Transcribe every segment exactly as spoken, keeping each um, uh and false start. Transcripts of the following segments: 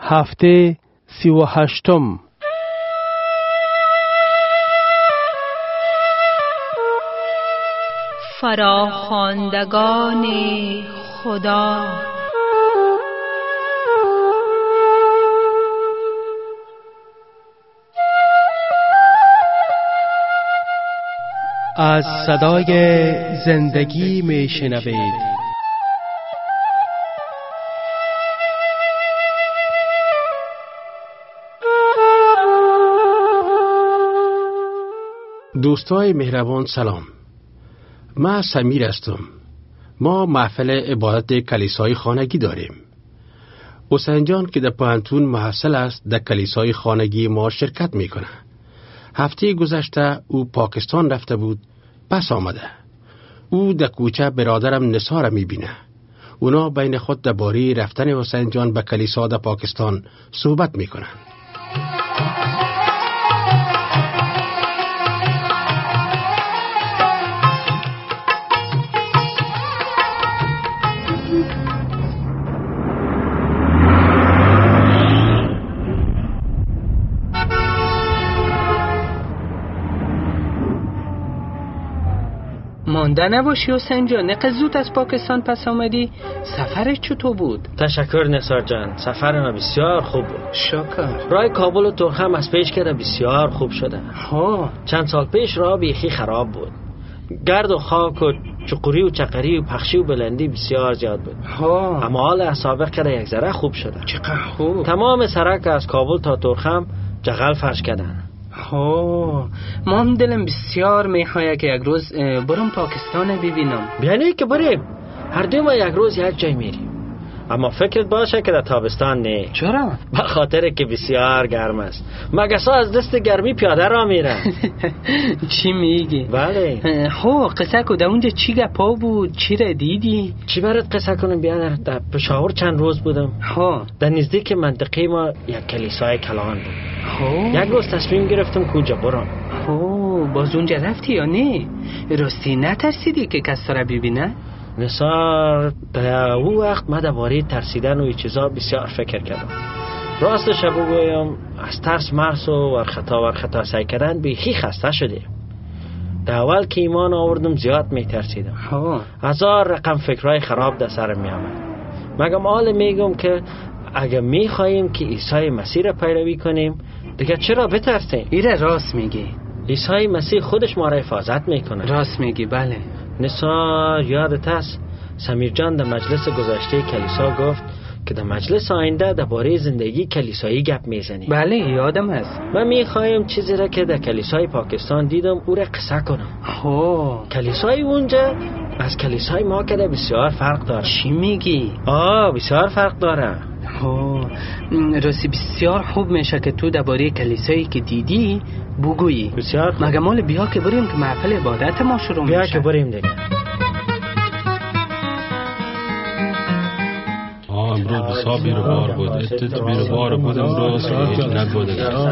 هفته سی و هشتم. فراخواندگان خدا. از صدای زندگی می شنوید. دوستای مهربان سلام. من سمیر هستم. ما محفل عبادت کلیسای خانگی داریم. حسین جان که در پانتون محصل است در کلیسای خانگی ما شرکت میکنه. هفته گذشته او پاکستان رفته بود، پس آمده. او در کوچه برادرم نثار میبینه. اونا بین خود درباره رفتن حسین جان به کلیسا در پاکستان صحبت میکنن. مانده نباشی حسین جان، نقدر زود از پاکستان پس آمدی. سفرت چطور بود؟ تشکر نثار جان، سفر ما بسیار خوب بود. شکر. راه کابل و ترخم از پیش کرده بسیار خوب شده. ها. چند سال پیش راه بیخی خراب بود. گرد و خاک و چقوری و چقری و پخشی و بلندی بسیار زیاد بود. ها. اما حال سابق کرده یک ذره خوب شده. چقدر خوب. تمام سرک از کابل تا ترخم جغل فرش کردن. ها، ما هم دلم بسیار میخواد که یک روز برم پاکستان ببینم. بیانی که بریم، هر دو ما یک روز یک جای میریم. اما فکرت باشه که در تابستان نه. چرا؟ به خاطر که بسیار گرم است. مگسا از دست گرمی پیاده را میرن. چی میگی؟ بله. خب قصه کو در اونجا چی گپا بود؟ چی را دیدی؟ چی برات قصه کنم؟ بیادر در پشاور چند روز بودم. ها. در نزدیک منطقه ما یک کلیسای کلان بود. ها. یک روز تصمیم گرفتم کجا برم. ها، باز اونجا رفتی یا نه؟ راستی نترسیدی که کس را ببینه؟ نثار، در اون وقت من درباره ترسیدن و این چیزا بسیار فکر کردم. راستش بگویم از ترس مرس و ورخطا ورخطا سعی کردن بیخی خسته شده. در اول که ایمان آوردم زیاد می ترسیدم. هزار رقم فکرهای خراب در سرم می آمد. مگم حال میگم که اگه می خواهیم که عیسی مسیح را پیروی کنیم دیگه چرا بترسیم؟ ایره راست میگی. عیسی مسیح خودش ما را حفاظت میکنه. راست میگی. بله. نثار، یادت هست سمیر جان در مجلس گذشته کلیسا گفت که در مجلس آینده درباره زندگی کلیسایی گپ میزنیم. بله یادم هست. من میخوایم چیزی را که در کلیسای پاکستان دیدم او را قصه کنم. اوه. کلیسای اونجا از کلیسای ما که بسیار فرق داره. چی میگی؟ آه بسیار فرق داره. ها، راستی بسیار خوب میشه که تو درباره کلیسایی که دیدی بگویی. بسیار خوب. مگه مال بیا که بریم که محفل عبادت ما شروع میشه. بیا که بریم دیگه. آه امروز بسا بیرو بار بود. اتت بیرو بار بود امروز هیچ نبوده.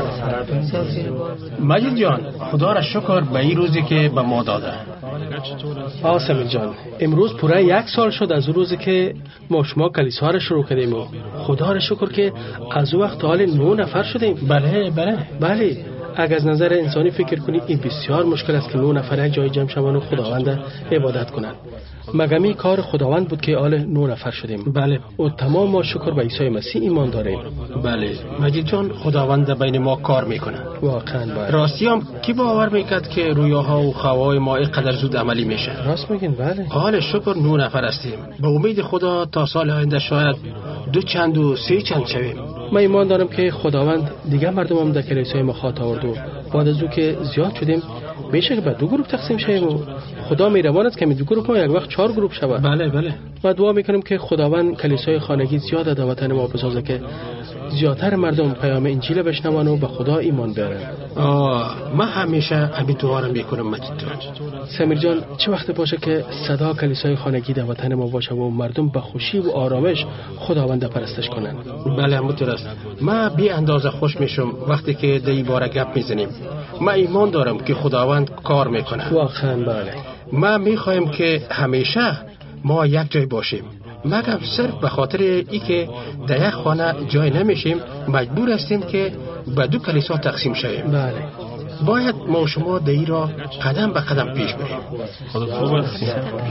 مجید جان، خدا را شکر به این روزی که به ما داده. آسمی جان، امروز پوره یک سال شد از روزی که ما شما کلیسا را شروع کردیم و خدا را شکر که از اون وقت حال نه نفر شدیم. بله بله بله. اگر از نظر انسانی فکر کنی این بسیار مشکل است که نه نفر یک جای جمع شوند و خداوند عبادت کنند. مگمی کار خداوند بود که آل نه نفر شدیم. بله. و تمام ما شکر به عیسی مسیح ایمان داریم. بله مجید جان، خداوند بین ما کار میکنه. واقعا بله. راستی هم کی باور میکرد که رویاها و خواهای ما اینقدر زود عملی میشه؟ راست میگین. بله. حال شکر نه نفر هستیم. به امید خدا تا سال آینده شاید دو چند و سه چند شویم. من ایمان دارم که خداوند دیگه مردم هم در کلیسای ما خواهد آورد و بعد از او که زیاد شدیم میشه که به دو گروه تقسیم شویم و خدا میرواند که می دو گروه ما یک وقت چهار گروه شود. بله بله. و دعا میکنیم که خداوند کلیسای خانگی زیاد در وطن ما بسازه که زیادتر مردم پیام انجیل بشنون و به خدا ایمان بیارن. آه، من همیشه همین دعا رو میکنم مجید جان. سمیر جان، چه وقت باشه که صدا کلیسای خانگی در وطن ما باشه و مردم به خوشی و آرامش خداوند پرستش کنن؟ بله همونطور است. من بی اندازه خوش میشم وقتی که در این باره گپ میزنیم. من ایمان دارم که خداوند کار میکنه. واقعا بله. ما میخوایم که همیشه ما یک جای باشیم. مگم صرف به خاطر ای که در یک خانه جای نمیشیم مجبور هستیم که به دو کلیسا تقسیم شویم. بله. باید ما و شما در این را قدم به قدم پیش بریم. خدا خوب است.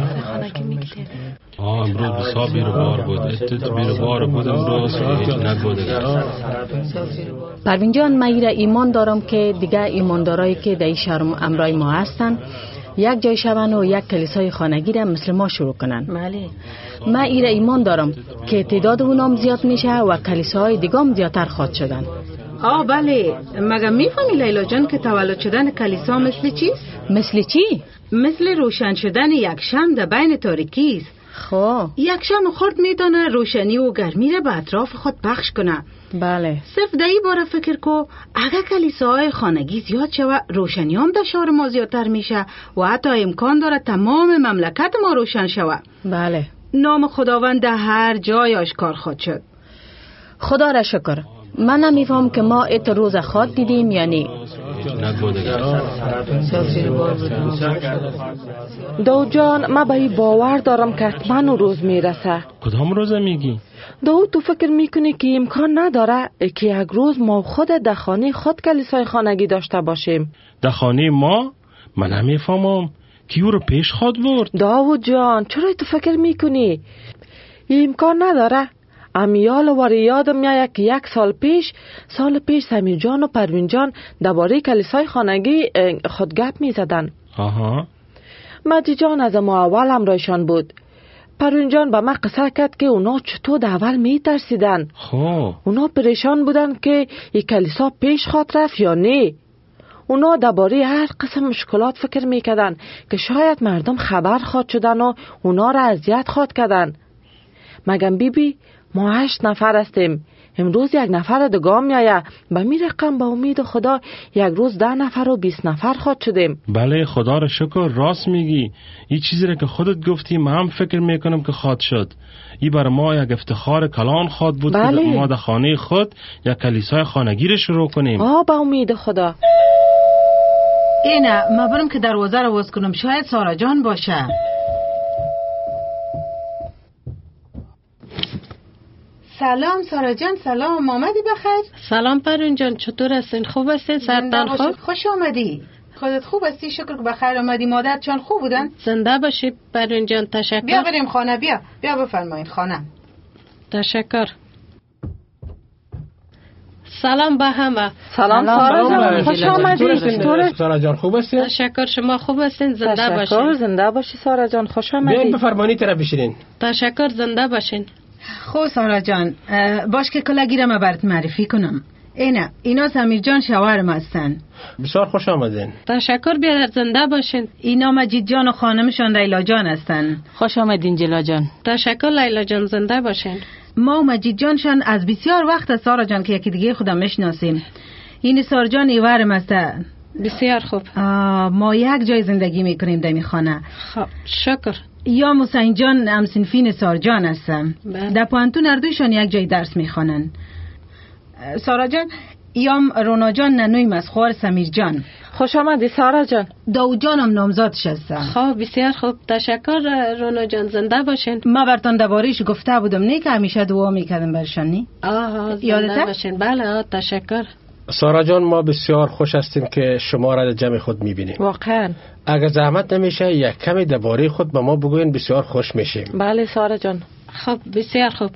آه امروز بسا بیر بار بود. اتت بیر بار بود امروز هیچ نبوده. پروین جان، من ایره ایمان دارم که دیگه ایماندارایی که در این شهر امرای ما هستن یک جای شون و یک کلیسای خانگی را مثل ما شروع کنن. بله. من ایره ایمان دارم که تعداد اونام زیاد میشه و کلیساهای دیگام زیادتر خواد شدن. آه بله. مگه میفهمی لیلا جان که تولد شدن کلیسا مثل چیست؟ مثل چی؟ مثل روشن شدن یک شمع در بین تاریکی است. خب یک شمع خرد میتونه روشنی و گرمی را به اطراف خود پخش کنه. بله. صرف در این باره فکر کو اگر کلیساهای خانگی زیاد شود روشنی هم در شهر ما زیادتر میشه و حتی امکان داره تمام مملکت ما روشن شود. بله. نام خداوند در هر جای آشکار خواهد شد. خدا را شکر. من نمیفهم که ما ات روز خواد دیدیم یعنی. داود جان، من به این باور دارم که حتما اون روز میرسه. کدام روزه میگی؟ داود، تو فکر میکنی که امکان نداره که یک روز ما خود در خانه خود کلیسای خانگی داشته باشیم؟ در خانه ما؟ من نمیفهمم کی او رو پیش خواد برد. داود جان، چرا تو فکر میکنی؟ امکان نداره. امیال و یادم میاد که یک سال پیش سال پیش سمیر جان و پروین جان درباره کلیسای خانگی خود گپ میزدن. آها. مجید جان از ما اول همراهشان بود. پروین جان به من قصه کرد که اونا چطور در اول میترسیدن. خب اونا پریشان بودن که یک کلیسا پیش خواد رفت یا نه. اونا درباره هر قسم مشکلات فکر میکردن که شاید مردم خبر خواد شدن و اونا را اذیت خواد کردن. مگم بی بی ما هشت نفر هستیم. امروز یک نفر دیگه میایه. به می رقم با امید خدا یک روز ده نفر و بیست نفر خواد شدیم. بله خدا را شکر، راست میگی. این چیزی را که خودت گفتی من هم فکر میکنم که خواد شد. این بر ما یک افتخار کلان خواد بود. بله. که ما در خانه خود یک کلیسای خانگی را شروع کنیم. آه با امید خدا. اینه ما برم که دروازه رو باز کنم، شاید سارا جان باشه. سلام سارا جان، سلام، آمدی بخیر؟ سلام پروین جان، چطور هستین؟ خوب هستین؟ سرتان خوب؟ خوش آمدی. خودت خوب هستی؟ شکر که بخیر آمدی. مادر جان خوب بودن؟ زنده باشی پروین جان، تشکر. بیا بریم خانه. بیا بیا بفرمایید خانه. تشکر. سلام به همه. سلام سارا جان، خوش آمدید. سارا جان خوب هستین؟ تشکر. شما خوب هستین؟ زنده باشین. تشکر. زنده باشی سارا جان، خوش آمدید. بیاین بفرمایید طرف بشینین. تشکر. زنده باشین. خب سارا جان، باش که کلاگی را ما برات معرفی کنم. اینه اینا سمیر جان شوهرم هستن. بسیار خوش آمدین. تشکر. بیادر زنده باشین. اینا مجید جان و خانمشان لیلا جان هستن. خوش آمدین جلا جان. تشکر لیلا جان، زنده باشین. ما و مجید جانشان از بسیار وقت سارا جان که یکی دیگه خودم میشناسیم. این سارا جان ایورم هستن. بسیار خوب. ما یک جای زندگی میکنیم در این خانه. خب شکر. یا حسین جان هم صنفی نثار جان هستن. در پانتون اردویشان یک جای درس میخوانن. سارا جان یام رونا جان ننوی مسخوار سمیر جان. خوش آمدی سارا جان. داود جان هم نامزادش هستن. خب بسیار خوب. تشکر رونا جان، زنده باشین. ما برتان درباره‌اش گفته بودم نه که همیشه دعا میکردم برشان نی؟ آها زنده باشین. بله آه. تشکر. سارا جان ما بسیار خوش هستیم که شما را در جمع خود میبینیم. واقعا اگر زحمت نمیشه یک کمی درباره خود به ما بگوین، بسیار خوش میشیم. بله سارا جان. خب بسیار خوب.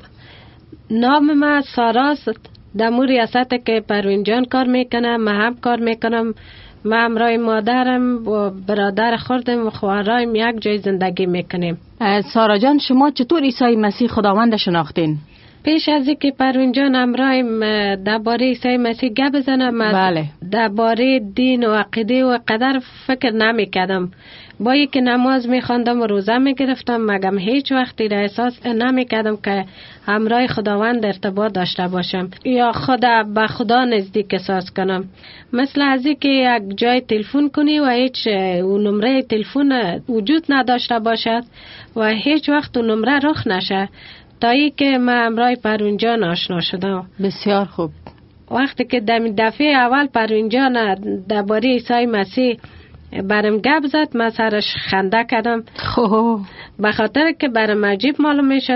نام من ساراست. در مو ریاست که پروین جان کار میکنه، من هم کار میکنم. من همراه مادرم و برادر خودم و خواهرایم یک جای زندگی میکنیم. سارا جان، شما چطور عیسی مسیح خداوند شناختین؟ پیش از اینکه پروین جان همراهیم درباره عیسی مسیح گپ بزنم، بله. درباره دین و عقیده و قدر فکر نمی کردم. با اینکه نماز می خواندم و روزه می گرفتم، مگم هیچ وقتی را احساس نمی کردم که همراه خداوند ارتباط داشته باشم یا خود به خدا نزدیک احساس کنم. مثل از اینکه یک جای تلفن کنی و هیچ اون نمره تلفن وجود نداشته باشد و هیچ وقت اون نمره رخ نشه، تا ای که من همراه پروین جان آشنا شدم. بسیار خوب. وقتی که دمی دفعه اول پروین جان درباره عیسی مسیح برم گپ زد، من سرش خنده کردم. خب به خاطر که برم عجیب معلوم میشد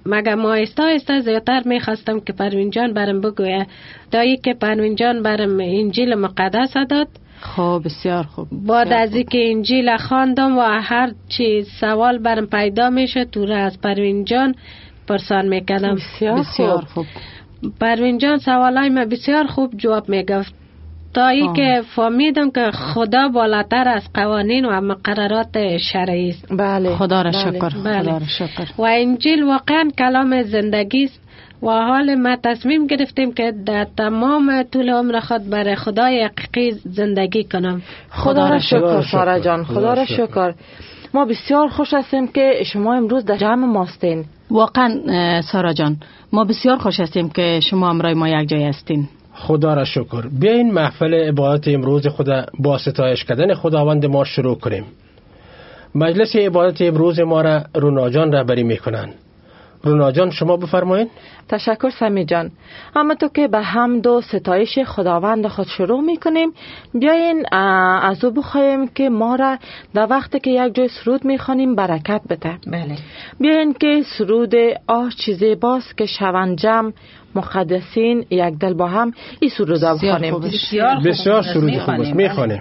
مگه ما آهسته آهسته زیادتر میخواستم که پروین جان برم بگویه. دایی که پروین جان برم انجیل مقدس داد. خب بسیار خوب. بعد از اینکه انجیل خواندم و هر چی سوال برم پیدا میشه تو را از پروین جان پرسان میکردم. بسیار, بسیار خوب. پروین جان سوالای ما بسیار خوب جواب میگفت تا ای که فهمیدم که خدا بالاتر از قوانین و مقررات شرعی است. بله خدا را شکر. بله. خدا را شکر. و انجیل واقعا کلام زندگی است و حال ما تصمیم گرفتیم که در تمام طول عمر خود برای خدای حقیقی زندگی کنم. خدا را شکر سارا جان، خدا را شکر. ما بسیار خوش هستیم که شما امروز در جمع ماستین. واقعا سارا جان ما بسیار خوش هستیم که شما امروز ما یک جای هستین. خدا را شکر. بیاین محفل عبادت امروز خدا با ستایش کردن خداوند ما شروع کنیم. مجلس عبادت امروز ما را رونا جان رهبری میکنن. رونا جان شما بفرمایید. تشکر سمی جان. اما تو که به حمد و ستایش خداوند خود شروع میکنیم، بیاین از او بخوایم که ما را در وقتی که یک جای سرود میخوانیم برکت بده. بله. بیاین که سرود آه چیزی باز که شوند جمع مقدسین یک دل با هم این سرود را بخوانیم. بسیار, بسیار سرود خوب است میخوانیم.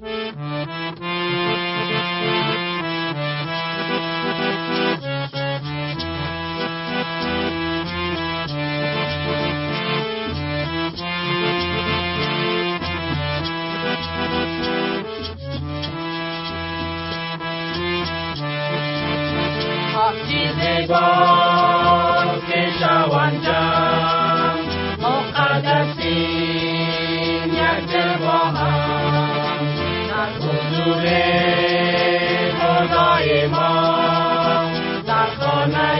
باز که شوند جمع مقدسین یک دل با هم در حضور خدای ما در خانه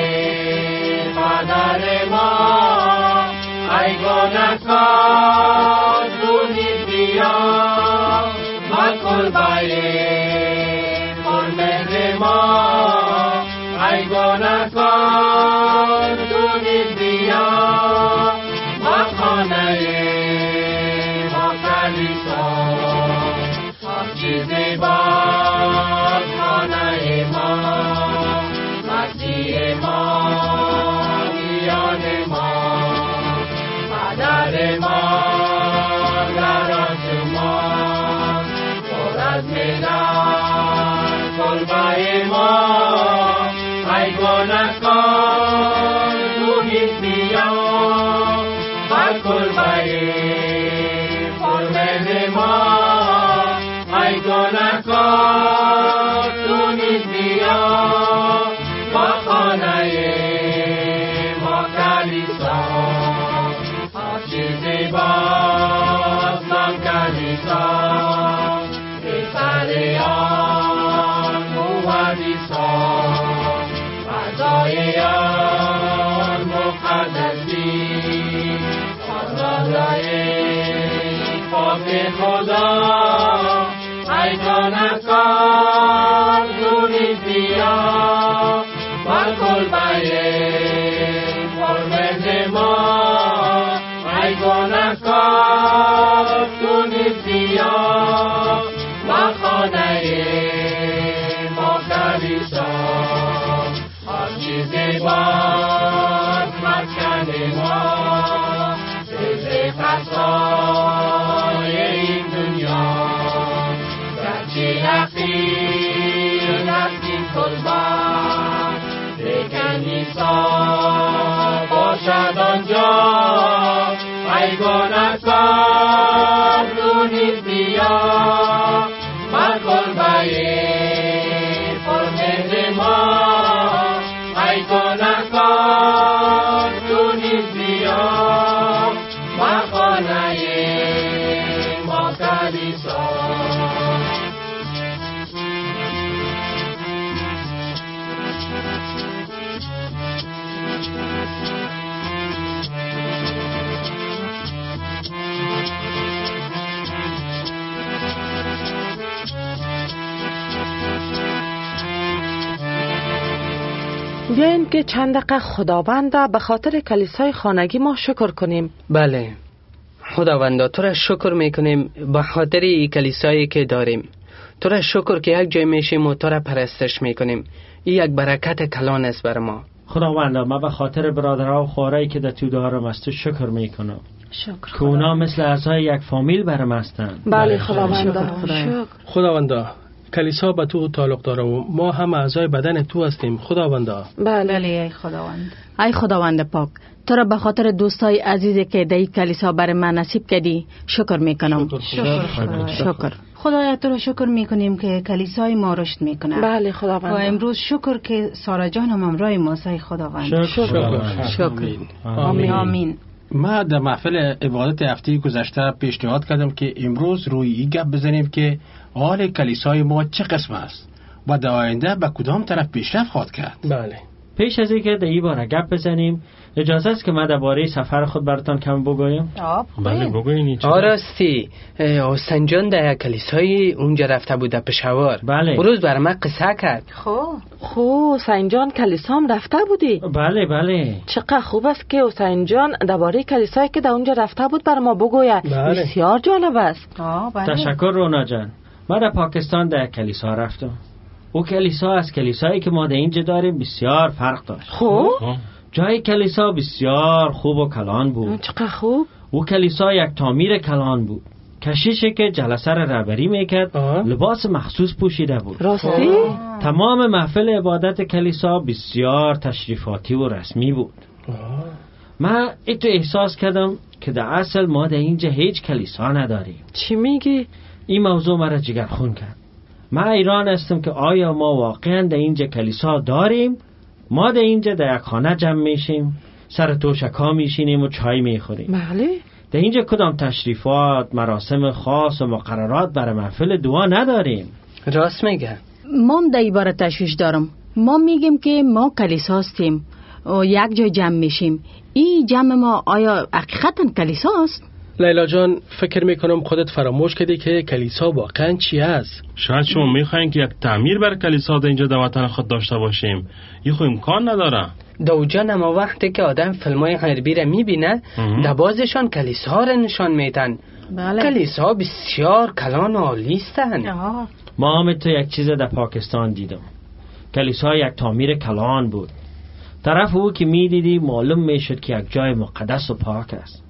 پدر ما ای گنهکار تو نیز بیا مکن بایه پرمهر ما ای گنهکار تو نیز بیا ما خانه ما کلیسا آن چیز باز خانه ما مسیح ما میان ما پدر ما در آسمان پر از مهر کلبه ما ای گنهکار تو نیز بیا بر کلبه پرمهر ما ای گنهکار تو نیز بیا با خانه ما کلیسا آن چیز باز نام کلیسا به سر آن موحدیسان فضایان مقدسین آزادای پاک خدا ای گنهکار تو نیز بیا بر کلبه پرمهر ما ای گنهکار تو نیز بیا با خانه ما کلیسا آن چیز باز مسکن ما سر فضای این دنیا گرچه حقیر است این کلبه لیکن عیسی باشد آنجا ای گنهکار تو نیز بیا بر کلبه پرمهر ما ای گنهکار تو نیز بیا با خانه ما کلیسا بیاین که چند دقیقه خداوند به خاطر کلیسای خانگی ما شکر کنیم. بله خداوند تو را شکر میکنیم به خاطر این کلیسایی که داریم. تو را شکر که یک جای میشیم و تو را پرستش میکنیم. این یک برکت کلان است بر ما. خداوندا ما به خاطر برادرها و خوارایی که در تو دارم از تو شکر میکنم شکر که اونا مثل اعضای یک فامیل برم هستند. بله خداوندا. شکر خداوندا کلیسا به تو تعلق داره و ما هم اعضای بدن تو هستیم خداوندا. بله ای خداوند. ای خداوند پاک، تو را به خاطر دوستای عزیزی که در این کلیسا بر من نصیب کردی شکر میکنم. شکر خدا. شکر خدایا تو را شکر میکنیم که کلیسای ما رشد میکنه. بله خداوند. و امروز شکر که سارا جان هم همراه ماست ای خداوند. شکر شکر. شکر. آمین. آمین. ما در محفل عبادت هفته گذشته پیشنهاد کردم که امروز روی این گپ بزنیم که حال کلیسای ما چه قسم است و در آینده به کدام طرف پیشرفت خواهد کرد. بله. پیش از اینکه در این باره گپ بزنیم اجازه است که من درباره سفر خود براتون کم بگویم؟ بله بگوین. آراستی حسین جان در کلیسای اونجا رفته بود در پشاور. بله. روز بر من قصه کرد. خب خب حسین جان کلیسام رفته بودی؟ بله بله. چقدر خوب است که حسین جان درباره کلیسایی که در اونجا رفته بود بر ما بگوید. بله. بسیار جالب است. آه بله. تشکر رونا جان. من در پاکستان در کلیسا رفتم. او کلیسا از کلیسایی که ما در اینجا داریم بسیار فرق داشت. خب جای کلیسا بسیار خوب و کلان بود. چقدر خوب. او کلیسا یک تعمیر کلان بود. کشیشی که جلسه را رهبری میکرد لباس مخصوص پوشیده بود. راستی؟ تمام محفل عبادت کلیسا بسیار تشریفاتی و رسمی بود. من ایتو احساس کردم که در اصل ما در اینجا هیچ کلیسا نداریم. چی میگی؟ این موضوع مرا جگرخون کرد. من ایران هستم که آیا ما واقعا در اینجا کلیسا داریم؟ ما در اینجا در یک خانه جمع میشیم، سر توشکا میشینیم و چای میخوریم. بله. در اینجا کدام تشریفات، مراسم خاص و مقررات برای محفل دعا نداریم. راست میگه. ما در این باره تشویش دارم. ما میگیم که ما کلیسا هستیم و یک جای جمع میشیم. این جمع ما آیا حقیقتا کلیسا است؟ لیلا جان فکر میکنم خودت فراموش کردی که کلیسا واقعا چی است. شاید شما میخواین که یک تعمیر بر کلیسا در اینجا در وطن خود داشته باشیم. این خو امکان نداره. دو جان اما وقتی که آدم فیلمای غربی را میبینه در بازشان کلیسا را نشان میدن. بله. کلیسا بسیار کلان و عالی هستند. ما هم تو یک چیز در پاکستان دیدم. کلیسا یک تعمیر کلان بود. طرف او که میدیدی معلوم میشد که یک جای مقدس و پاک است.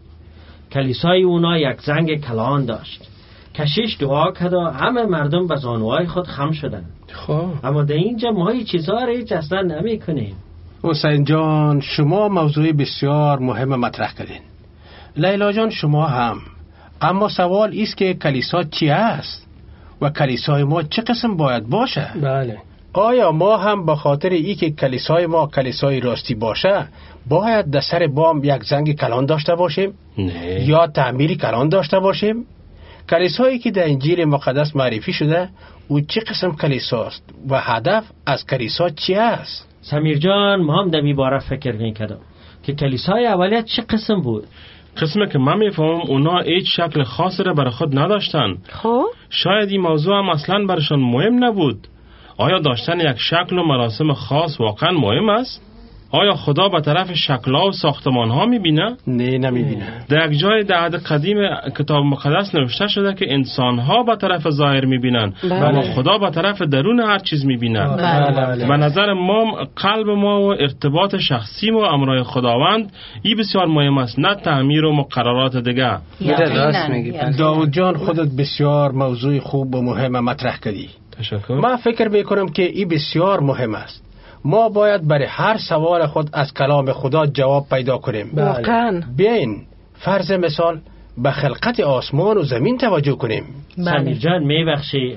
کلیسای اونا یک زنگ کلان داشت. کشیش دعا کرد و همه مردم به زانوهای خود خم شدن. خب اما در اینجا ما هیچ چیزا را هیچ اصلا نمی کنیم. حسین جان شما موضوع بسیار مهم مطرح کردین. لیلا جان شما هم. اما سوال ایست که کلیسا چی است و کلیسای ما چه قسم باید باشه؟ بله. آیا ما هم به خاطر ای که کلیسای ما کلیسای راستی باشه باید در سر بام یک زنگ کلان داشته باشیم؟ نه. یا تعمیری کلان داشته باشیم؟ کلیسایی که در انجیل مقدس معرفی شده او چه قسم کلیساست و هدف از کلیسا چی است؟ سمیر جان ما هم در میباره فکر میکردم که کلیسای اولیت چه قسم بود. قسمه که من میفهمم اونا هیچ شکل خاصی را برای خود نداشتن. خب شاید این موضوع هم اصلا برشان مهم نبود. آیا داشتن یک شکل و مراسم خاص واقعا مهم است؟ آیا خدا به طرف شکل‌ها و ساختمان‌ها می‌بینه؟ نه نمی‌بینه. در یک جای در عهد قدیم کتاب مقدس نوشته شده که انسان‌ها به طرف ظاهر می‌بینن اما خدا به طرف درون هر چیز می‌بینه. به نظر ما قلب ما و ارتباط شخصی ما امرای خداوند این بسیار مهم است، نه تعمیر و مقررات دیگه. راست میگی. داود جان خودت بسیار موضوع خوب و مهم مطرح کردی. تشکر. من فکر میکنم که این بسیار مهم است. ما باید برای هر سوال خود از کلام خدا جواب پیدا کنیم. واقعا. بیاین فرض مثال به خلقت آسمان و زمین توجه کنیم. سمیر جان میبخشی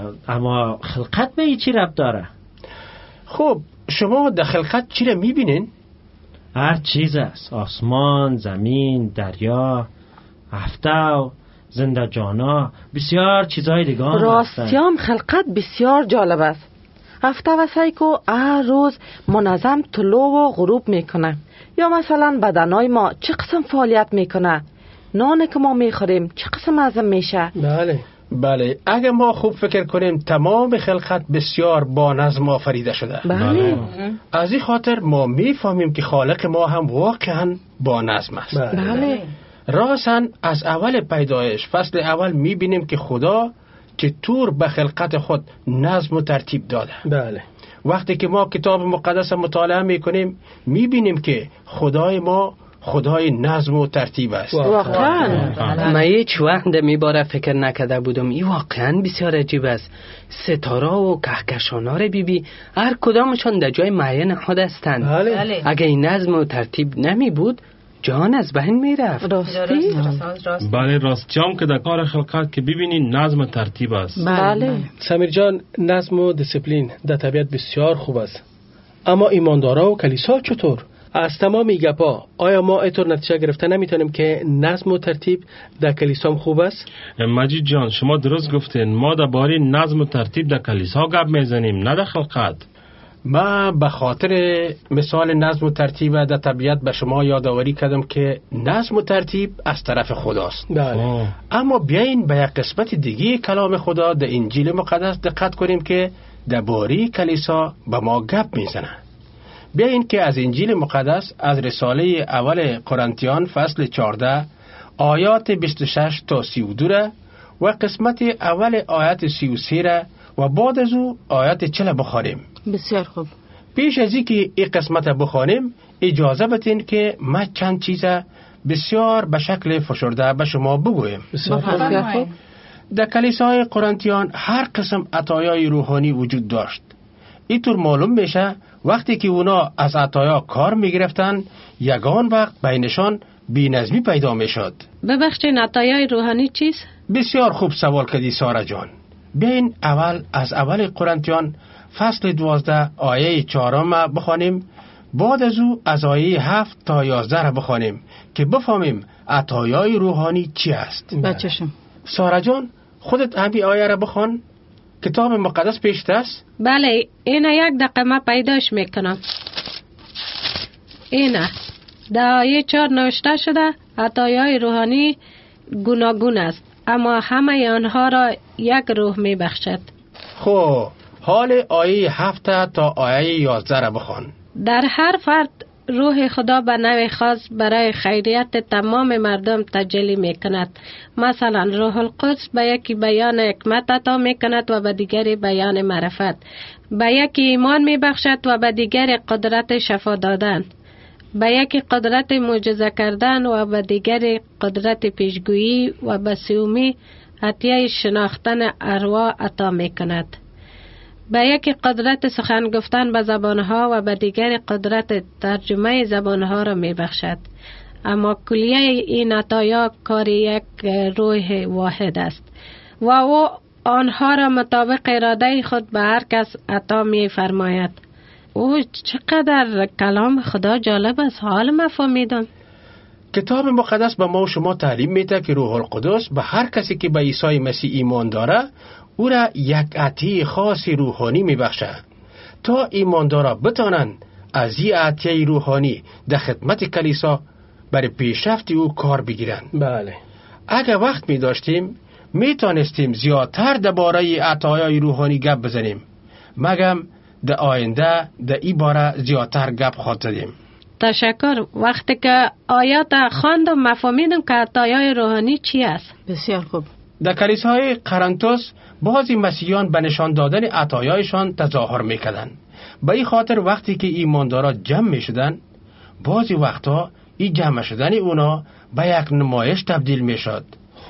اما خلقت به ای چی ربط داره؟ خب شما در خلقت چی را میبینین؟ هر چیز است. آسمان، زمین، دریا، هفته، زنده جانا، بسیار چیزهای دیگه هم راستی هم خلقت بسیار جالب است. هفته و سایکو هر روز منظم طلوع و غروب میکنه. یا مثلا بدنای ما چه قسم فعالیت میکنه، نانی که ما میخوریم چه قسم هضم میشه. بله بله. اگه ما خوب فکر کنیم تمام خلقت بسیار با نظم آفریده شده. بله. از این خاطر ما میفهمیم که خالق ما هم واقعا با نظم است. بله, بله. راسن از اول پیدایش فصل اول میبینیم که خدا چطور به خلقت خود نظم و ترتیب داده. بله. وقتی که ما کتاب مقدس مطالعه میکنیم میبینیم که خدای ما خدای نظم و ترتیب است. واقعا من هیچ وقت میباره فکر نکرده بودم. این واقعا بسیار عجیب است. ستاره و کهکشان‌ها را بیبی هر کدامشان در جای معین خود هستند. بله. اگه این نظم و ترتیب نمی بود جان از بین میرفت. راستی؟ بله راستیام که در کار خلقت که ببینین نظم و ترتیب است. بله. سمیر جان، نظم و دیسیپلین در طبیعت بسیار خوب است، اما ایماندارا و کلیسا چطور؟ از تمام این گپا آیا ما اینطور نتیجه گرفته نمیتونیم که نظم و ترتیب در کلیسا خوب است؟ مجید جان شما درست گفتین. ما درباره نظم و ترتیب در کلیسا گپ میزنیم نه در خلقت. من به خاطر مثال نظم و ترتیب در طبیعت به شما یادآوری کردم که نظم و ترتیب از طرف خداست. بله. اما بیاین به یک قسمت دیگه کلام خدا در انجیل مقدس دقت کنیم که درباره کلیسا به ما گپ میزنه. بیاین که از انجیل مقدس از رساله اول قرنتیان فصل چهارده آیات بیست و شش تا سی و دو را و قسمت اول آیات سی و سه را و بعد از او آیات چهل بخوانیم. بسیار خوب. پیش از اینکه این قسمت بخوانیم اجازه بدین که من چند چیز بسیار به شکل فشرده به شما بگویم. بسیار خوب. در کلیسای قرنتیان هر قسم عطایای روحانی وجود داشت. اینطور معلوم میشه وقتی که اونا از عطایا کار میگرفتن یگان وقت بینشان بی‌نظمی پیدا میشد. ببخشید عطایای روحانی چیست؟ بسیار خوب سوال کردی سارا جان. بیاین اول از اول قرنتیان فصل دوازده آیه چهارم بخوانیم، بعد از او از آیه هفت تا یازده را بخوانیم که بفهمیم عطایای روحانی چی است. بچه‌شم. سارا جان خودت همین آیه را بخوان. کتاب مقدس پیشت است؟ بله اینه یک دقیقه من پیداش میکنم. اینه در آیه چهار نوشته شده عطایای روحانی گوناگون است اما همه آنها را یک روح میبخشد. خب حال آیه هفت تا آیه یازده را بخوان. در هر فرد روح خدا به نوع خاص برای خیریت تمام مردم تجلی می کند. مثلا روح القدس به یکی بیان حکمت عطا می کند و به دیگری بیان معرفت، به یکی ایمان می بخشد و به دیگری قدرت شفا دادن، به یکی قدرت معجزه کردن و به دیگری قدرت پیشگویی و به سومی عطیه شناختن ارواح عطا می کند، به یکی قدرت سخن گفتن به زبانها و به دیگر قدرت ترجمه زبانها را می بخشد. اما کلیه این عطایا کار یک روح واحد است و او آنها را مطابق اراده خود به هر کس عطا می فرماید. او چقدر کلام خدا جالب است. حال ما فهمیدم. کتاب مقدس به ما و شما تعلیم میده که روح القدس به هر کسی که به عیسی مسیح ایمان داره او را یک عطیه خاصی روحانی میبخشه تا ایماندارا بتانند از این عطیه روحانی در خدمت کلیسا برای پیشرفت او کار بگیرند. بله. اگر وقت می داشتیم می تانستیم زیادتر درباره عطایای روحانی گپ بزنیم، مگم در آینده در این باره زیادتر گپ خواهد زدیم. تشکر. وقتی که آیات خواندم مفهمیدم که عطایای روحانی چی است. بسیار خوب. در کلیساهای قرنتوس بعضی مسیحیان به نشان دادن عطایایشان تظاهر میکردند. به این خاطر وقتی که ایماندارا جمع میشدن بعضی وقتا این جمع شدن اونا به یک نمایش تبدیل میشد.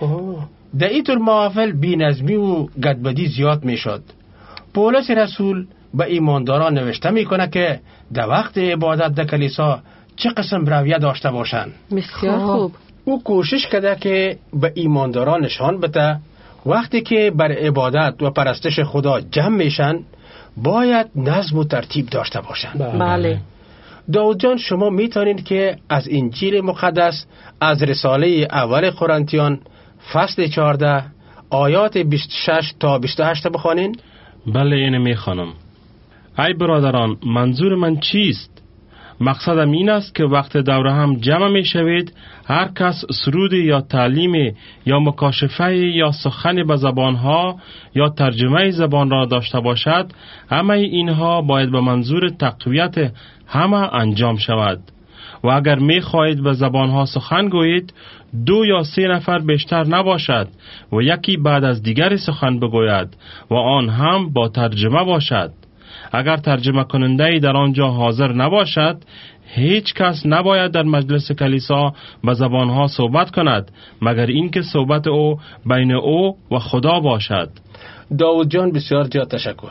در این طور محافل بی‌نظمی و گدبدی زیاد میشد. پولس رسول به ایمانداران نوشته میکنه که در وقت عبادت در کلیسا چه قسم رویه داشته باشند. بسیار خوب. او کوشش کرده که به ایمانداران نشان بده وقتی که بر عبادت و پرستش خدا جمع میشن باید نظم و ترتیب داشته باشن. بله. داود جان شما میتونید که از انجیل مقدس از رساله اول قرنتیان فصل چهارده آیات بیست و شش تا بیست و هشت بخوانین؟ بله اینه میخوانم. ای برادران منظور من چیست؟ مقصدم این است که وقت دوره هم جمع می شوید هر کس سرود یا تعلیم یا مکاشفه یا سخن به زبانها یا ترجمه زبان را داشته باشد، همه اینها باید به منظور تقویت همه انجام شود. و اگر می خواهید به زبانها سخن گویید دو یا سه نفر بیشتر نباشد و یکی بعد از دیگری سخن بگوید و آن هم با ترجمه باشد. اگر ترجمه کننده در آنجا حاضر نباشد، هیچ کس نباید در مجلس کلیسا به زبانها صحبت کند مگر اینکه صحبت او بین او و خدا باشد. داود جان بسیار جا تشکر.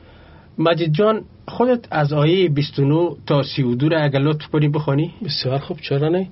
مجید جان، خودت از آیه بیست و نه تا سی و دو را اگر لطف کنی بخوانی؟ بسیار خوب، چرا نه؟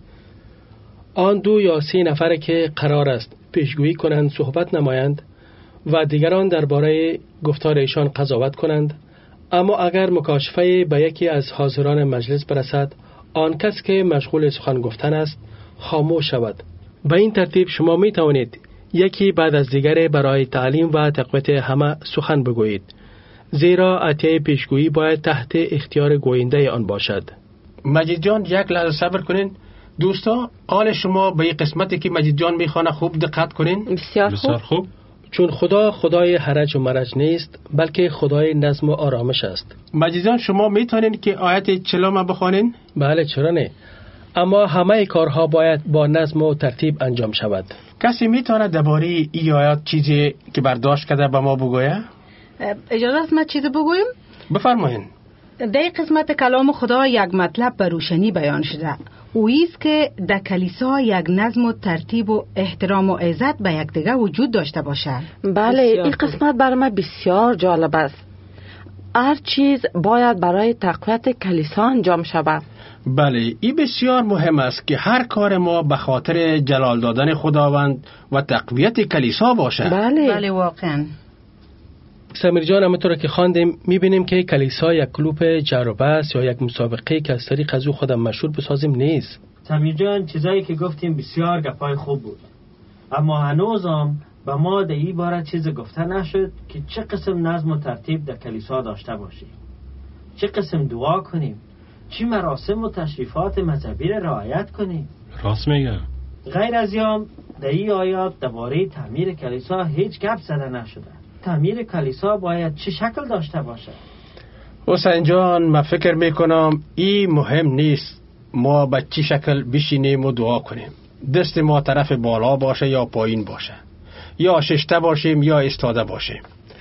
آن دو یا سه نفر که قرار است پیشگویی کنند صحبت نمایند و دیگران درباره گفتار ایشان قضاوت کنند، اما اگر مکاشفه به یکی از حاضران مجلس برسد، آن کس که مشغول سخن گفتن است خاموش شود. به این ترتیب شما می توانید یکی بعد از دیگر برای تعلیم و تقویت همه سخن بگویید، زیرا عطیه پیشگویی باید تحت اختیار گوینده آن باشد. مجید جان، یک لحظه صبر کنین. دوستا، آن شما به این قسمتی که مجید جان میخوانه خوب دقت کنین. بسیار, بسیار خوب. خوب. چون خدا خدای حرج و مرج نیست، بلکه خدای نظم و آرامش است. مجید جان، شما میتونین که آیت چلم بخوانین؟ بله، چرا نه؟ اما همه کارها باید با نظم و ترتیب انجام شود. کسی میتونه درباره این آیات چیزی که برداشت کرده به ما بگویه؟ اجازه است من چیزی بگویم؟ بفرمایین. در این قسمت کلام خدا یک مطلب به روشنی بیان شده. او است که در کلیسا یک نظم و ترتیب و احترام و عزت به یکدیگر وجود داشته باشد. بله، این قسمت برای من بسیار جالب است. هر چیز باید برای تقویت کلیسا انجام شود. بله، این بسیار مهم است که هر کار ما به خاطر جلال دادن خداوند و تقویت کلیسا باشد. بله بله واقعا. سمیر جان، همونطور که خواندیم میبینیم که کلیسا یک کلوپ جر و بحث یا یک مسابقه که از طریق از او خودم مشهور بسازیم نیست. سمیر جان، چیزایی که گفتیم بسیار گپای خوب بود، اما هنوزم به ما در این باره چیز گفته نشد که چه قسم نظم و ترتیب در کلیسا داشته باشیم، چه قسم دعا کنیم، چه مراسم و تشریفات مذهبی را رعایت کنیم. راست میگه. غیر از یام در این آیات درباره تعمیر کلیسا هیچ گپ زده نشده. تعمیر کلیسا باید چه شکل داشته باشه؟ حسین جان، من فکر میکنم این مهم نیست ما به چه شکل بشینیم و دعا کنیم. دست ما طرف بالا باشه یا پایین باشه، یا ششته باشیم یا استاده باشیم.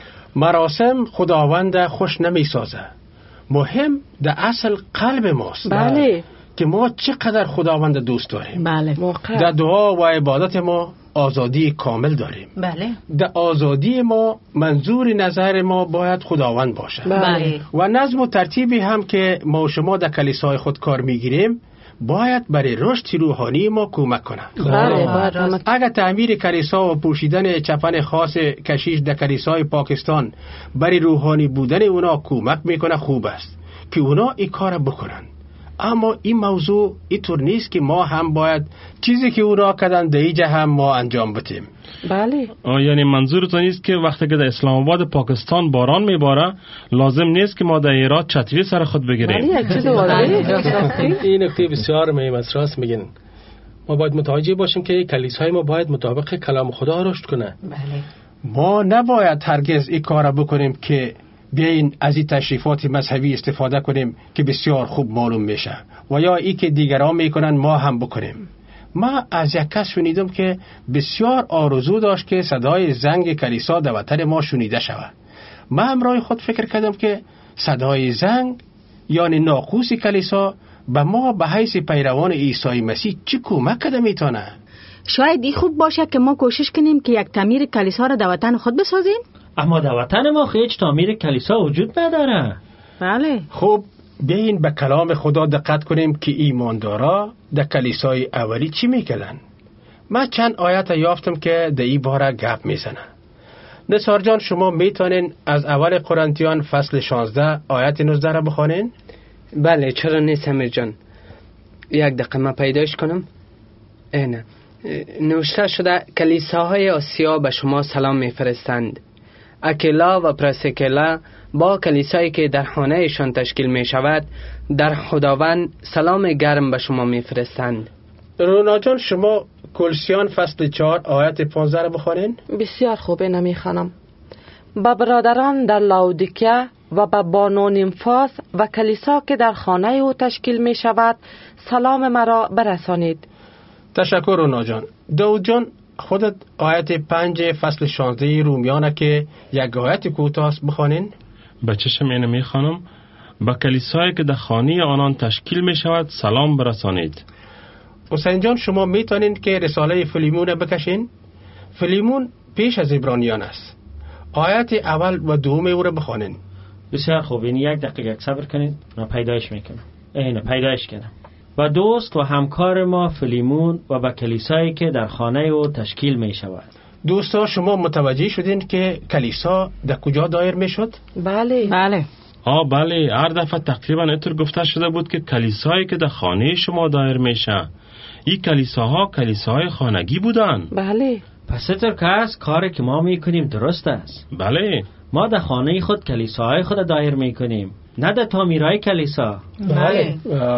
مراسم خداوند خوش نمی سازه. مهم در اصل قلب ماست. بله. که ما چقدر خداوند دوست داریم. بله. در دعا و عبادت ما آزادی کامل داریم. بله. در آزادی ما منظور نظر ما باید خداوند باشه. بله. و نظم و ترتیبی هم که ما و شما در کلیسای خود کار میگیریم باید برای رشد روحانی ما کمک کنه. بله. بله. اگر تعمیر کلیسا و پوشیدن چپن خاص کشیش در کلیسای پاکستان برای روحانی بودن اونا کمک میکنه، خوب است که اونا این کار بکنن. اما این موضوع اینطور نیست که ما هم باید چیزی که اونا کردن در اینجا هم ما انجام بدیم. بله. یعنی منظورتون نیست که وقتی که در اسلام آباد پاکستان باران میباره لازم نیست که ما در هرات چتری سر خود بگیریم؟ بله، یک چیز واضحه. این نکته بسیار مهم است. راست میگن. ما باید متوجه باشیم که کلیسای ما باید مطابق کلام خدا رشد کنه. بله. ما نباید هرگز این کار بکنیم که بیاین از این تشریفات مذهبی استفاده کنیم که بسیار خوب معلوم میشه و یا ای که دیگران میکنن ما هم بکنیم. ما از یک کس شنیدم که بسیار آرزو داشت که صدای زنگ کلیسا در وطن ما شنیده شود. ما همراه خود فکر کردم که صدای زنگ یعنی ناقوس کلیسا به ما به حیث پیروان عیسی مسیح چی کمک کرده میتونه؟ شاید این خوب باشه که ما کوشش کنیم که یک تعمیر کلیسا را در وطن خود بسازیم. اما در وطن ما هیچ تعمیر کلیسا وجود نداره. بله. خب بیاین به کلام خدا دقت کنیم که ایماندارا در کلیسای اولی چی میکردن. من چند آیت یافتم که در این باره گپ میزنن. نثار جان، شما میتونین از اول قرنتیان فصل شانزده آیت نوزده را بخوانین؟ بله، چرا نیست امیر جان. یک دقیقه من پیداش کنم. اینه نوشته شده کلیساهای آسیا به شما سلام میفرستند. اکیلا و پرسکیلا با کلیسایی که در خانهشان تشکیل می شود در خداوند سلام گرم به شما می فرستند. رونا جان، شما کلسیان فصل چهار آیت پانزده را بخوانین؟ بسیار خوبه، نمی خوانم. با برادران در لاودیکیا و با بانو نیمفاس و کلیسا که در خانه او تشکیل می شود سلام مرا برسانید. تشکر رونا جان. داود جان، خودت آیت پنج فصل شانزده رومیانه که یک آیت کوتاه بخوانین؟ به چشم اینو میخوانم به کلیسایی که در خانه آنان تشکیل می شود سلام برسانید. حسین جان شما میتونید که رساله فیلیمون بکشین؟ فیلیمون پیش از عبرانیان است. آیت اول و دوم او را بخوانید. بسیار خوب، این یک دقیقه صبر کنید، من پیدایش میکنم. اینه پیدایش کردم. و دوست و همکار ما فیلیمون و به کلیسایی که در خانه او تشکیل می شود. دوستا شما متوجه شدین که کلیسا در کجا دایر می شد؟ بله بله. آه بله، هر دفعه تقریبا اینطور گفته شده بود که کلیسایی که در خانه شما دایر میشه. این کلیساها کلیساهای خانگی بودن. بله. پس اینطور که از کاری که ما میکنیم درست است. بله. ما در خانه خود کلیساهای خود دایر میکنیم، نه در تعمیرهای کلیسا. بله.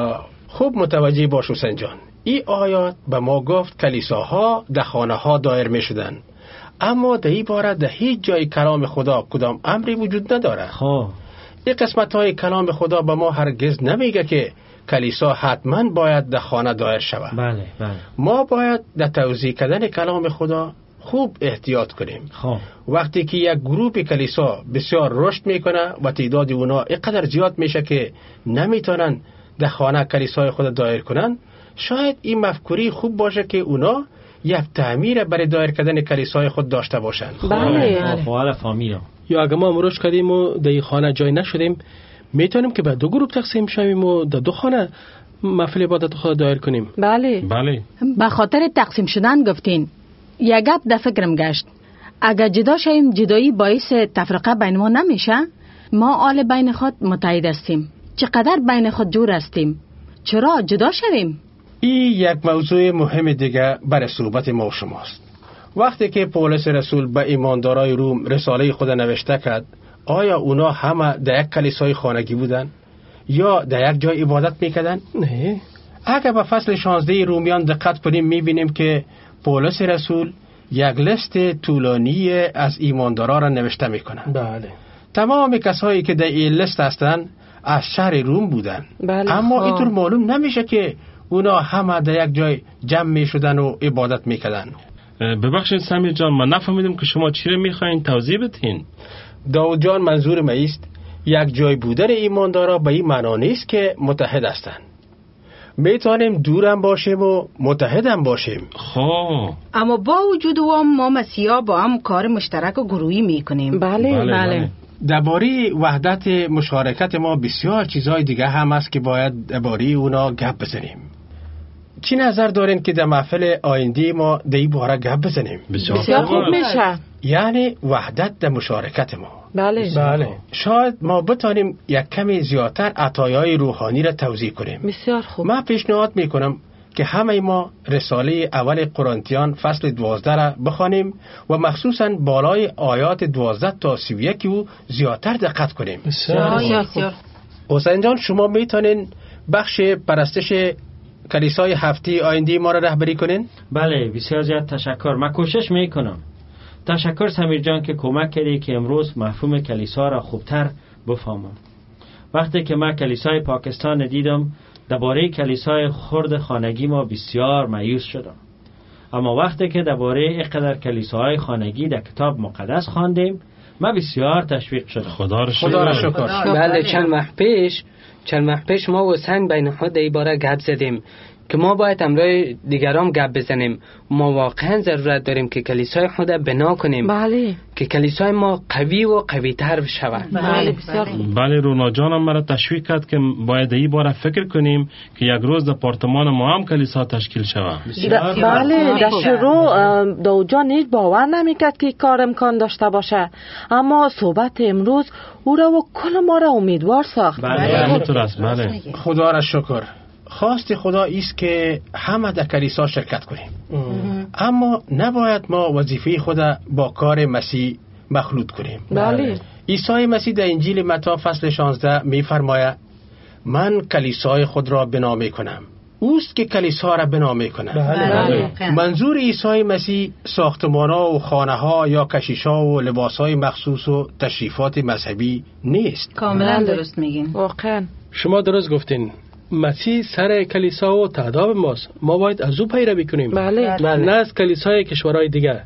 خوب متوجه باش حسین جان. این آیات به ما گفت کلیساها در خانه ها دایر می شدن، اما در این باره در هیچ جای کلام خدا کدام امری وجود نداره. خب این قسمت های کلام خدا به ما هرگز نمیگه که کلیسا حتما باید در خانه دایر شود. بله بله. ما باید در توضیح کردن کلام خدا خوب احتیاط کنیم. خب وقتی که یک گروه کلیسا بسیار رشد میکنه و تعداد اونا اینقدر زیاد میشه که نمیتونن در خانه کلیسای خود دایر کنن، شاید این مفکوری خوب باشه که اونا یک تعمیر برای دایر کردن کلیسای خود داشته باشن. بله. حالا فهمیدم. یا اگه ما رشد کردیم و در این خانه جای نشدیم، میتونیم که به دو گروه تقسیم شویم و در دو خانه محفل عبادت خود دایر کنیم. بله. بله. به خاطر تقسیم شدن گفتین، یک گپ در فکرم گشت. اگر جدا شویم جدایی باعث تفرقه بین ما نمیشه؟ ما آل بین خود متحد هستیم، چقدر بین خود جور هستیم، چرا جدا شویم؟ این یک موضوع مهم دیگه برای صحبت ما و شماست. وقتی که پولس رسول به ایماندارای روم رساله خود نوشته کرد، آیا اونا همه در یک کلیسای خانگی بودن یا در یک جای عبادت میکردن؟ نه. اگر به فصل شانزده رومیان دقت کنیم میبینیم که پولس رسول یک لیست طولانی از ایماندارا را نوشته میکنن. بله. تمام کسایی که در این لیست هستن از شهر روم بودن. بله. اما اینطور معلوم نمیشه که اونا همه در یک جای جمع میشدن و عبادت میکردن. ببخشید سمیر جان، من نفهمیدم که شما چی رو میخواین توضیح بدین. داود جان، منظور ما است یک جای بودن ایماندارا به این معنا نیست که متحد هستن. میتونیم دورم باشیم و متحدم باشیم. خب اما با وجود و ما مسیحا با هم کار مشترک و گروهی میکنیم. بله. بله, بله. درباره وحدت مشارکت ما بسیار چیزهای دیگه هم هست که باید درباره اونا گپ بزنیم. چی نظر دارین که در محفل آینده ما در این باره گپ بزنیم؟ بسیار, بسیار خوب میشه. یعنی وحدت در مشارکت ما. بله. بله. شاید ما بتانیم یک کمی زیادتر عطایای روحانی را توضیح کنیم. بسیار خوب. من پیشنهاد میکنم که همه ما رساله اول قرنتیان فصل دوازده را بخوانیم و مخصوصاً بالای آیات دوازده تا سی و یک او زیادتر دقت کنیم. بسیار خوب. حسین جان، شما میتونین بخش پرستش کلیسای هفته آینده ما را رهبری کنین؟ بله، بسیار زیاد تشکر. من کوشش میکنم. تشکر سمیر جان که کمک کردی که امروز مفهوم کلیسا را خوبتر بفهمم. وقتی که من کلیسای پاکستان دیدم، درباره کلیسای خرد خانگی ما بسیار مایوس شدم. اما وقتی که درباره اینقدر کلیساهای خانگی در کتاب مقدس خواندیم، من بسیار تشویق شدم. خدا را شکر. خدا را شکر. بله، چند ماه پیش چند ماه پیش ما و حسین بین خود در این باره گپ زدیم که ما باید امروی دیگران گپ بزنیم. ما واقعا ضرورت داریم که کلیسای خود بنا کنیم. بله. که کلیسای ما قوی و قوی تر شود. بله بسیار. بله، رونا جانم مرا تشویق کرد که باید این باره فکر کنیم که یک روز در پارتمان ما هم کلیسا تشکیل شود. بله، در شروع داود جان هیچ باور نمیکرد که کار امکان داشته باشه، اما صحبت امروز او را و کل ما را امیدوار ساخت. بله همینطور است. بله. خدا را شکر. خواست خدا است که همه در کلیسا شرکت کنیم. اما نباید ما وظیفه خود با کار مسیح مخلوط کنیم. بله. عیسی مسیح در انجیل متی فصل شانزده می فرماید من کلیسای خود را بنا می کنم. اوست که کلیسا را بنا می کنه. بله. بله. منظور عیسی مسیح ساختمان‌ها و خانه‌ها یا کشیش‌ها و لباس‌های مخصوص و تشریفات مذهبی نیست. کاملا درست میگین. واقعا شما درست گفتین. مسیح سر کلیسا و تعداب ماست. ما باید از او پیروی کنیم. بله. نه از کلیسای کشورهای دیگه.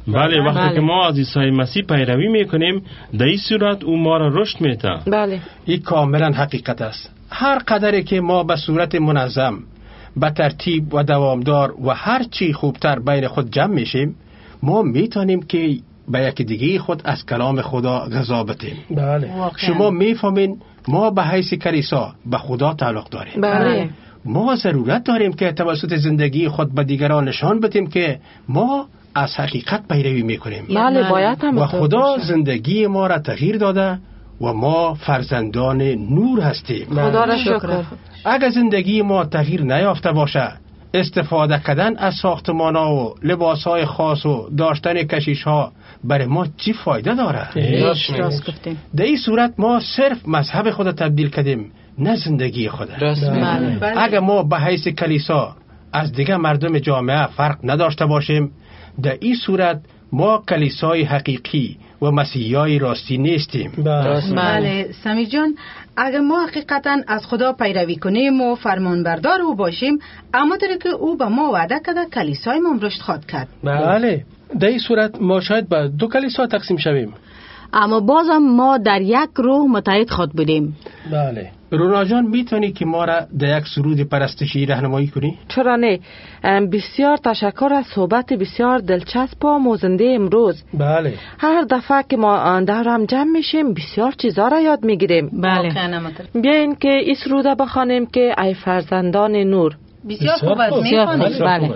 بله وقتی که ما از عیسی مسیح پیروی میکنیم در این صورت او ما را رشد میده. بله این کاملا حقیقت است. هر قدری که ما به صورت منظم، به ترتیب و دوامدار و هر چی خوبتر بین خود جمع میشیم، ما میتونیم که به یک دیگه خود از کلام خدا غذا بدیم. بله. شما میفهمین ما به حیث کلیسا به خدا تعلق داریم. بله. ما ضرورت داریم که توسط زندگی خود به دیگران نشان بدیم که ما از حقیقت پیروی میکنیم. بله باید هم و خدا زندگی ما را تغییر داده و ما فرزندان نور هستیم. خدا را شکر. اگر زندگی ما تغییر نیافته باشه، استفاده کردن از ساختمان‌ها و لباس‌های خاص و داشتن کشیش‌ها برای ما چی فایده داره؟ در این صورت ما صرف مذهب خود تبدیل کردیم، نه زندگی خود. اگر ما به حیث کلیسا از دیگه مردم جامعه فرق نداشته باشیم، در این صورت ما کلیسای حقیقی و مسیحیای راستی نیستیم. بله سمیر جان، اگر ما حقیقتا از خدا پیروی کنیم و فرمانبردار او باشیم، اما طوری که او به ما وعده کرده کلیسای ما رشد خواهد کرد. بله در این صورت ما شاید به دو کلیسا تقسیم شویم، اما بازم ما در یک روح متحد خود بودیم. بله. رونا جان میتونی که ما را در یک سرود پرستشی راهنمایی کنی؟ چرا نه؟ بسیار تشکر از صحبت بسیار دلچسب و موزنده امروز. بله. هر دفعه که ما دور هم جمع میشیم بسیار چیزا را یاد میگیریم. بله. بیاین که این سرود بخوانیم که ای فرزندان نور. بسیار خوب است، میخوانیم. بله.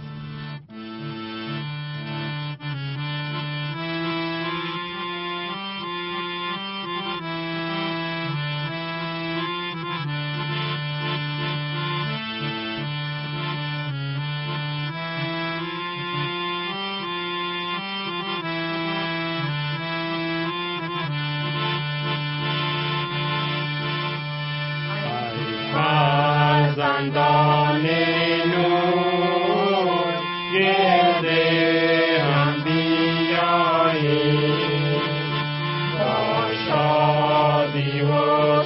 فرزندان نور گرد هم بیایید، با شادی و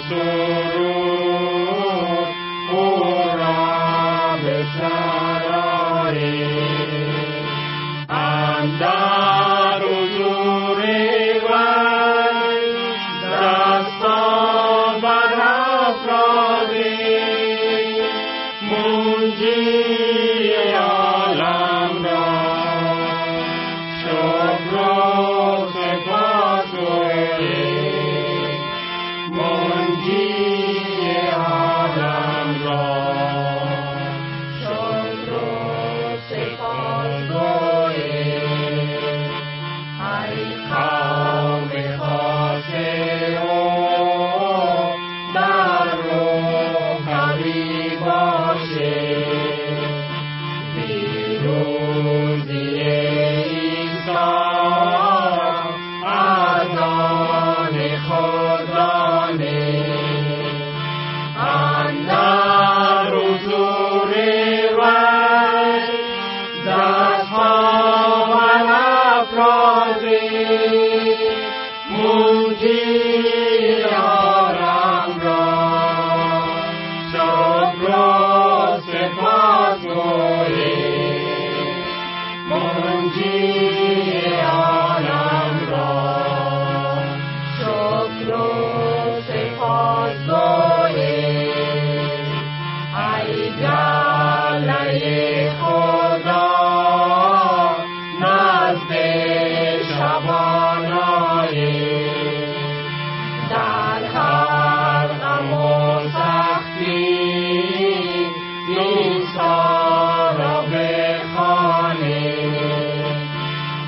سرور او را به سر آرید. اندر حضور وی دستان برافرازید، منجی عالم را شکر و سپاس گویید. منجی عالم را شکر و سپاس گویید. ای قوم خاص او در روح قوی باشید، پیروزی عیسی از آن خود دانید. اندر حضور وی دستها برافرازید، منجی عالم را شکر و سپاس گویید. منجی عالم را شکر و سپاس گویید. ای گله خدا نزد شبان آیید، در هر غم و سختی عیسی را بخوانید.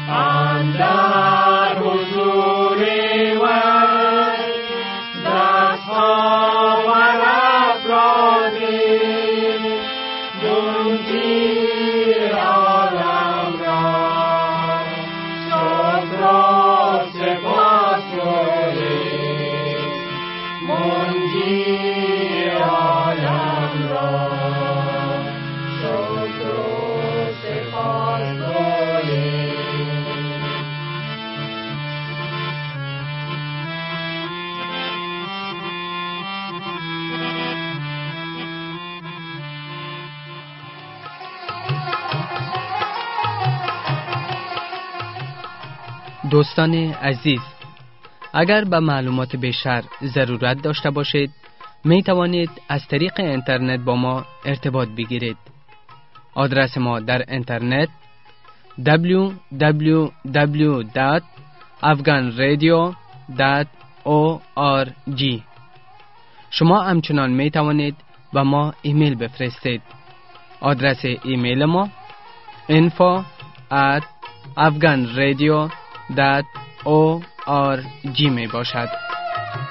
دوستان عزیز، اگر به معلومات بیشتر ضرورت داشته باشید می توانید از طریق اینترنت با ما ارتباط بگیرید. آدرس ما در اینترنت دبلیو دبلیو دبلیو دات افغان رادیو دات او آر جی. شما همچنان می توانید به ما ایمیل بفرستید. آدرس ایمیل ما info at afghanradio dot org می باشد.